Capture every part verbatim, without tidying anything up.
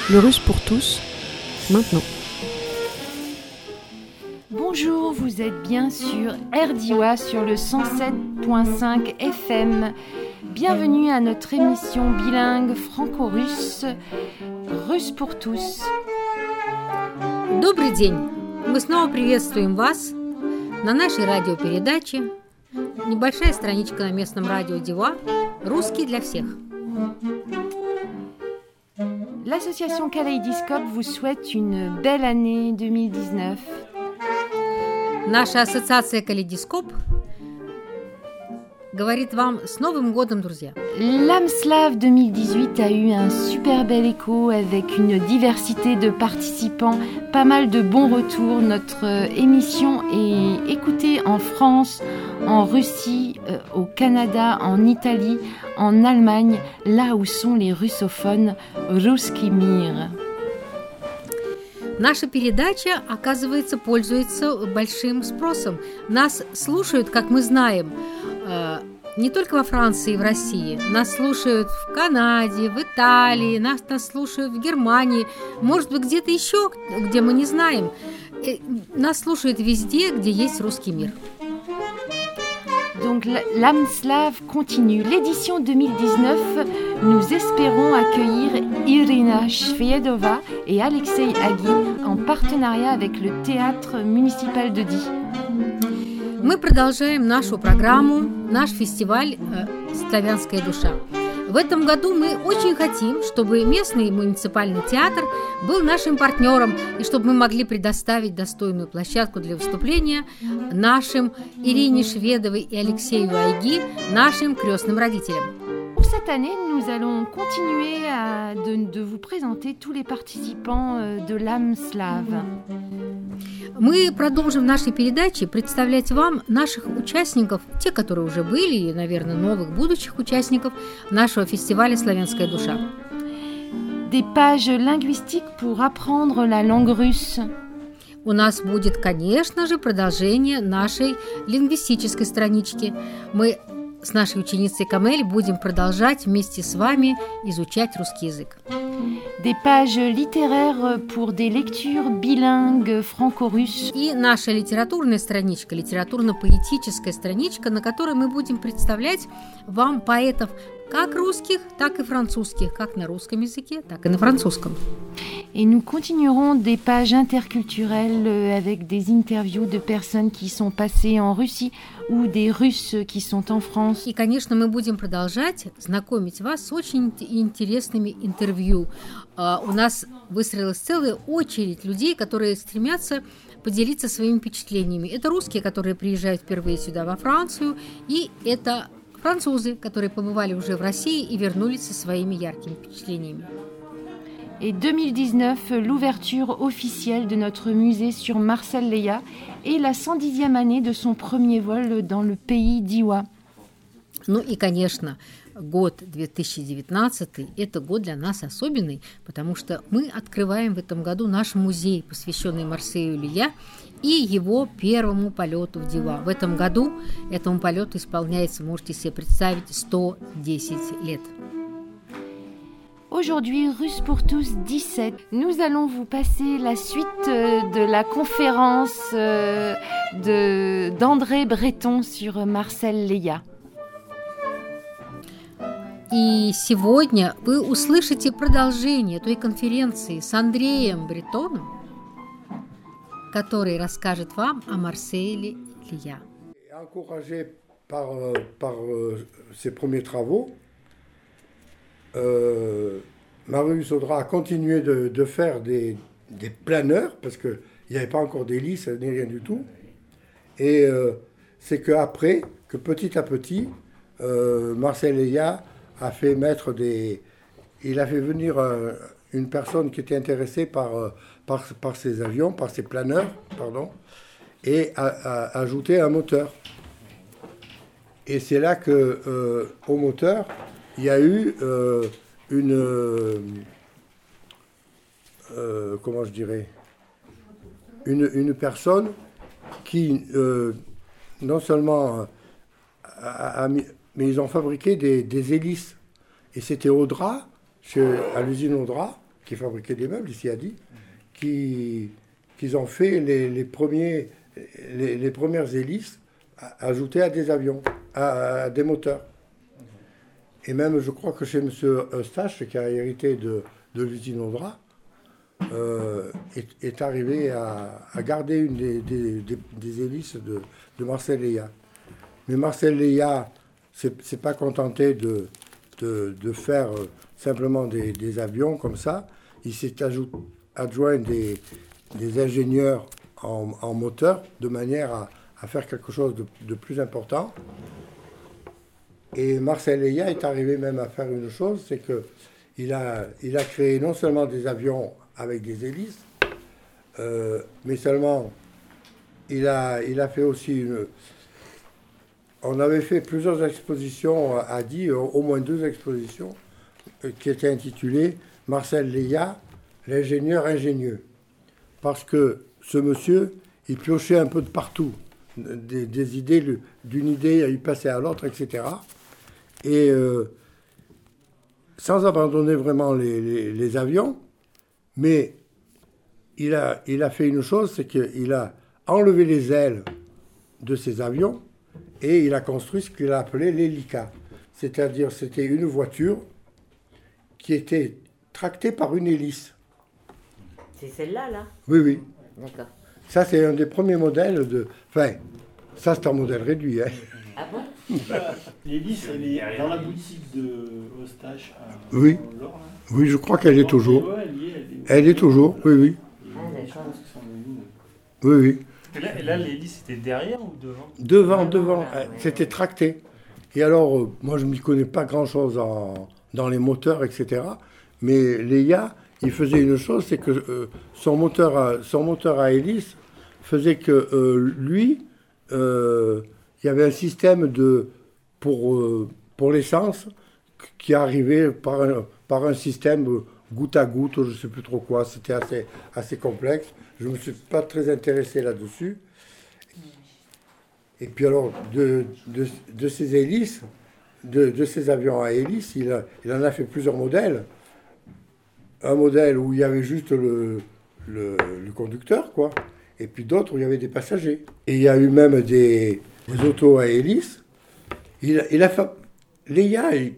Le russe pour tous, maintenant. Bonjour, vous êtes bien sur R D I W A sur le cent sept virgule cinq F M. Bienvenue à notre émission bilingue franco-russe, Russe pour tous. Добрый день! Мы снова приветствуем вас на нашей радиопередаче. Небольшая страничка на местном радио Дива «Русский для всех». L'association Kaleidoscope vous souhaite une belle année deux mille dix-neuf. Наша ассоциация «Калейдоскоп» говорит вам с Новым годом, друзья! L'Âme Slave deux mille dix-huit a eu un super bel écho avec une diversité de participants, pas mal de bons retours. Notre émission est écoutée en France, en Russie, euh, au Canada, en Italie, en Allemagne, là où sont les russophones «Русский мир». Наша передача, оказывается, пользуется большим спросом. Нас слушают, как мы знаем, не только во Франции и в России. Нас слушают в Канаде, в Италии, нас, нас слушают в Германии, может быть, где-то еще, где мы не знаем. Нас слушают везде, где есть русский мир. Donc l'Âme Slave continue. L'édition deux mille dix-neuf, nous espérons accueillir Irina Shvedova et Alexei Agi en partenariat avec le théâtre municipal de Die. Мы продолжаем нашу программу, наш фестиваль «Славянская душа». В этом году мы очень хотим, чтобы местный муниципальный театр был нашим партнером и чтобы мы могли предоставить достойную площадку для выступления нашим Ирине Шведовой и Алексею Айги, нашим крестным родителям. Pour cette année, nous allons continuer à, de, de vous présenter tous les participants de l'Âme Slave. Мы продолжим в нашей передаче представлять вам наших участников, те, которые уже были, и, наверное, новых будущих участников нашего фестиваля «Славянская душа». Des pages linguistiques pour apprendre la langue russe. У нас будет, конечно же, продолжение нашей лингвистической странички. Мы с нашей ученицей Камель будем продолжать вместе с вами изучать русский язык. Des pages littéraires pour des lectures bilingues franco-russes. И наша литературная страничка, литературно-поэтическая страничка, на которой мы будем представлять вам поэтов как русских, так и французских, как на русском языке, так и на французском. Et nous continuerons des pages interculturelles avec des interviews de personnes qui sont passées en Russie ou des Russes qui sont en France. И, конечно, мы будем продолжать знакомить вас с очень интересными интервью. У нас выстроилась целая очередь людей, которые стремятся поделиться своими впечатлениями. Это русские, которые приезжают впервые сюда, во Францию, и это французы, которые побывали уже в России и вернулись со своими яркими впечатлениями. Et deux mille dix-neuf, l'ouverture officielle de notre musée sur Marcel Leya et la cent dixième année de son premier vol dans le pays d'Iwa. Ну и, конечно, год две тысячи девятнадцатый – это год для нас особенный, потому что мы открываем в этом году наш музей, посвященный Марселю Лея и его первому полету в Дива. В этом году этому полету исполняется, можете себе представить, сто десять лет. Aujourd'hui, Russe pour tous dix-sept. Nous allons vous passer la suite de la conférence de, d'André Breton sur Marcel Leya. И сегодня вы услышите продолжение той конференции с Андреем Бретоном, который расскажет вам о Марселе Лея. Encouragé par, par ses premiers travaux, euh, Marius Audra a continué de, de faire des, des planeurs, parce qu'il n'y avait pas encore d'hélice ni rien du tout. Et euh, c'est qu'après, que petit à petit, euh, Marcel Leya a fait mettre des... Il a fait venir euh, une personne qui était intéressée par, euh, par, par ces avions, par ces planeurs, pardon, et a, a ajouté un moteur. Et c'est là que, euh, au moteur, il y a eu euh, une... Euh, euh, comment je dirais une, une personne qui, euh, non seulement a, a mis... Mais ils ont fabriqué des, des hélices. Et c'était Audra, chez, à l'usine Audra, qui fabriquait des meubles ici à Die, qui, qui ont fait les, les, premiers, les, les premières hélices ajoutées à des avions, à, à des moteurs. Et même, je crois que chez M. Eustache, qui a hérité de, de l'usine Audra, euh, est, est arrivé à, à garder une des, des, des, des hélices de, de Marcel Leya. Mais Marcel Leya ne s'est pas contenté de, de, de faire simplement des, des avions comme ça. Il s'est adjoint des, des ingénieurs en, en moteur de manière à, à faire quelque chose de, de plus important. Et Marcel Leya est arrivé même à faire une chose, c'est qu'il a, il a créé non seulement des avions avec des hélices, euh, mais seulement il a, il a fait aussi une... On avait fait plusieurs expositions à Die, au moins deux expositions, qui étaient intitulées « Marcel Leya, l'ingénieur ingénieux ». Parce que ce monsieur, il piochait un peu de partout, des, des idées, d'une idée, il passait à l'autre, et cetera. Et euh, sans abandonner vraiment les, les, les avions, mais il a, il a fait une chose, c'est qu'il a enlevé les ailes de ces avions et il a construit ce qu'il a appelé l'hélica. C'est-à-dire, c'était une voiture qui était tractée par une hélice. C'est celle-là, là? Oui, oui. D'accord. Ça, c'est un des premiers modèles de... Enfin, ça, c'est un modèle réduit, hein. Ah bon? L'hélice, elle est dans la boutique de Eustache à Oui. Laure, là. Oui, je crois qu'elle est toujours. Ouais, elle y est, elle est, Elle est toujours, oui, oui. Ah, je pense que c'est en une. Oui, oui. Et là, et là l'hélice était derrière ou devant? Devant, devant. C'était tracté. Et alors, euh, moi, je ne m'y connais pas grand-chose en, dans les moteurs, et cetera. Mais Leya, il faisait une chose, c'est que euh, son, moteur à, son moteur à hélice faisait que euh, lui, euh, il y avait un système de, pour, euh, pour l'essence qui arrivait par un, par un système goutte à goutte, je ne sais plus trop quoi. C'était assez, assez complexe. Je ne me suis pas très intéressé là-dessus. Et puis alors, de, de, de ces hélices, de, de ces avions à hélice, il, a, il en a fait plusieurs modèles. Un modèle où il y avait juste le, le, le conducteur, quoi. Et puis d'autres où il y avait des passagers. Et il y a eu même des, des autos à hélice. Il, il a fait... Leya, il,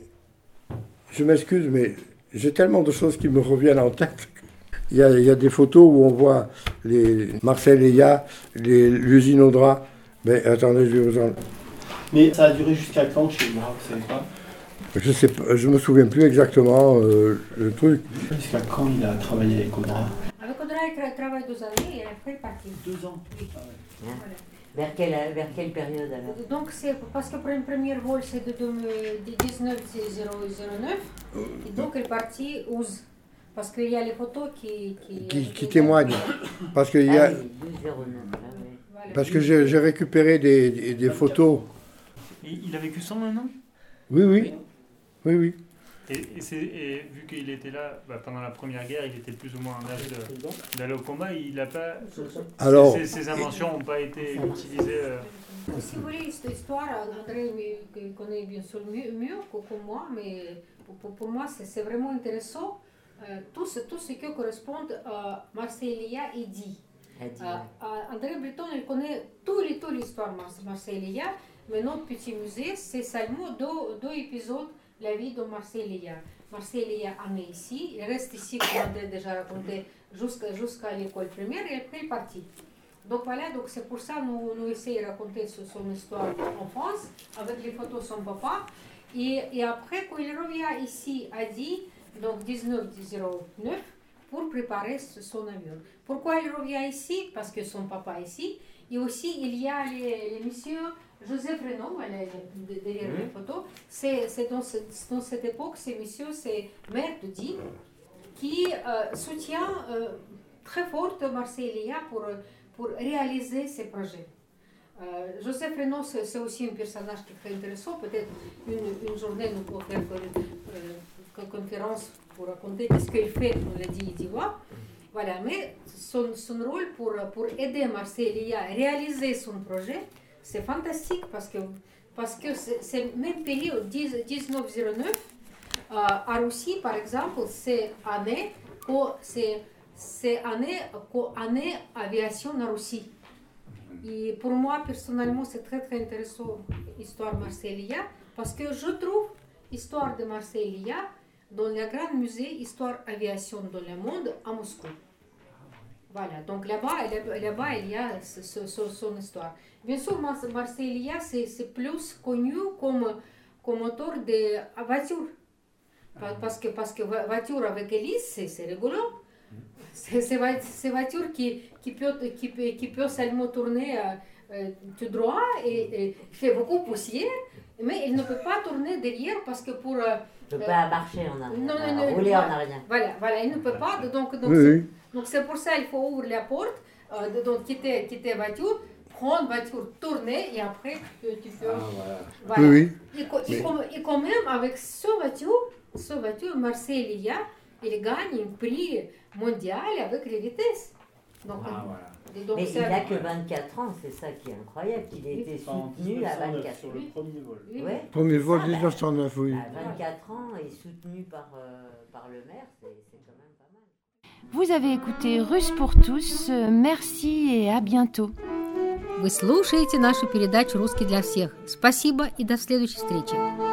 je m'excuse, mais j'ai tellement de choses qui me reviennent en tête. Il y a, il y a des photos où on voit les Marcel Leya, les, l'usine Audra. Mais attendez, je vais vous en... Mais ça a duré jusqu'à quand chez Audra, vous savez pas? Je sais pas, je me souviens plus exactement euh, le truc. Jusqu'à quand il a travaillé avec Audra? Avec Audra, il travaille deux années et après il est parti. Deux ans. Oui. Ah ouais. Hein? Voilà. Vers quelle, vers quelle période alors? Donc c'est parce que pour une première vol c'est de dix-neuf zéro zéro neuf et donc il est parti onze. Parce qu'il y a les photos qui... Qui, qui, qui témoignent. Parce que, il y a, Ah oui, douze zéro neuf, là, oui. Voilà. parce que j'ai, j'ai récupéré des, des, des photos. Et il a vécu cent un ans? Oui, oui. Oui, oui. Et, et, c'est, et vu qu'il était là bah, pendant la Première Guerre, il était plus ou moins en âge de, d'aller au combat, il a pas... Alors, ses, ses inventions n'ont pas été utilisées... Euh... Si vous voulez cette histoire, André connaît bien sûr mieux, mieux que, que moi, mais pour, pour moi c'est, c'est vraiment intéressant. Euh, tout, ce, tout ce qui correspond à Marcel Leya et Die. Euh, euh, André Breton, il connaît toute tout l'histoire de Marcel Leya, mais notre petit musée, c'est seulement deux, deux épisodes de la vie de Marcel Leya. Marcel Leya est né ici, il reste ici, comme André a déjà raconté, jusqu'à, jusqu'à l'école primaire, et après il est parti. Donc voilà, donc c'est pour ça que nous, nous essayons de raconter son histoire en France, avec les photos de son papa. Et, et après, quand il revient ici à Die, donc dix-neuf zéro neuf, pour préparer son avion. Pourquoi il revient ici? Parce que son papa est ici. Et aussi, il y a les, les messieurs Joseph Renaud, derrière mmh. les photos. C'est, c'est dans, ce, dans cette époque, ces messieurs, c'est maire de Die, qui euh, soutient euh, très fort Marcel Leya pour, pour réaliser ses projets. Euh, Joseph Renaud, c'est, c'est aussi un personnage qui est très intéressant. Peut-être une, une journée, nous pouvons faire euh, conférence pour raconter ce qu'il fait dans la Die d'Ivoire. Voilà, mais son, son rôle pour, pour aider Marcel Leya à réaliser son projet, c'est fantastique parce que, parce que c'est, c'est même période dix-neuf zéro neuf, euh, à Russie par exemple, c'est année que c'est, c'est année, année aviation na Russie. Et pour moi, personnellement, c'est très très intéressant l'histoire Marseille-Lia, parce que je trouve l'histoire de Marseille-Lia dans le grand musée Histoire aviation dans le monde à Moscou. Voilà, donc là-bas, là-bas il y a ce, ce, son histoire. Bien sûr, Marseille-Lia, c'est, c'est plus connu comme, comme moteur de voiture. Parce que, parce que voiture avec hélice, c'est, c'est rigolo. C'est, c'est, c'est voiture qui, qui, peut, qui, peut, qui peut seulement tourner euh, tout droit et, et fait beaucoup de poussière, mais il ne peut pas tourner derrière parce que pour... Euh, ne peut pas marcher en arrière, non, euh, non, rouler non, en arrière. Voilà, voilà, il ne peut pas, donc, donc, Oui, c'est, oui. donc c'est pour ça qu'il faut ouvrir la porte, euh, donc quitter, quitter la voiture, prendre la voiture, tourner et après tu, tu peux... Ah, voilà. Voilà. Oui, Et, et, et, et quand même avec cette voiture, cette voiture Marseille-Lia, il gagne un prix mondial avec les vitesses. Donc, Ah, voilà. donc Mais ça, il n'a que vingt-quatre ans, c'est ça qui est incroyable, qu'il ait été En soutenu à dix-neuf cent neuf, vingt-quatre sur ans. le premier vol. oui. Ouais. Premier vol Ah, bah, dix-neuf cent neuf, oui. À vingt-quatre ans et soutenu par, euh, par le maire, c'est, c'est quand même pas mal. Vous avez écouté Russe pour tous. Euh, Merci et à bientôt. Вы слушаете нашу передачу «Русский для всех». Спасибо и до следующей встречи.